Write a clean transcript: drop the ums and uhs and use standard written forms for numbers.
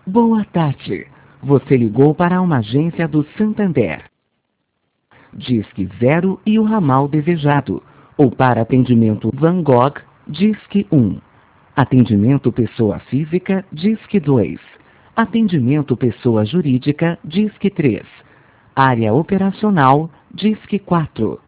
Boa tarde. Você ligou para uma agência do Santander. Disque 0 e o ramal desejado. Ou para atendimento Van Gogh, Disque 1. Atendimento pessoa física, Disque 2. Atendimento pessoa jurídica, Disque 3. Área operacional, Disque 4.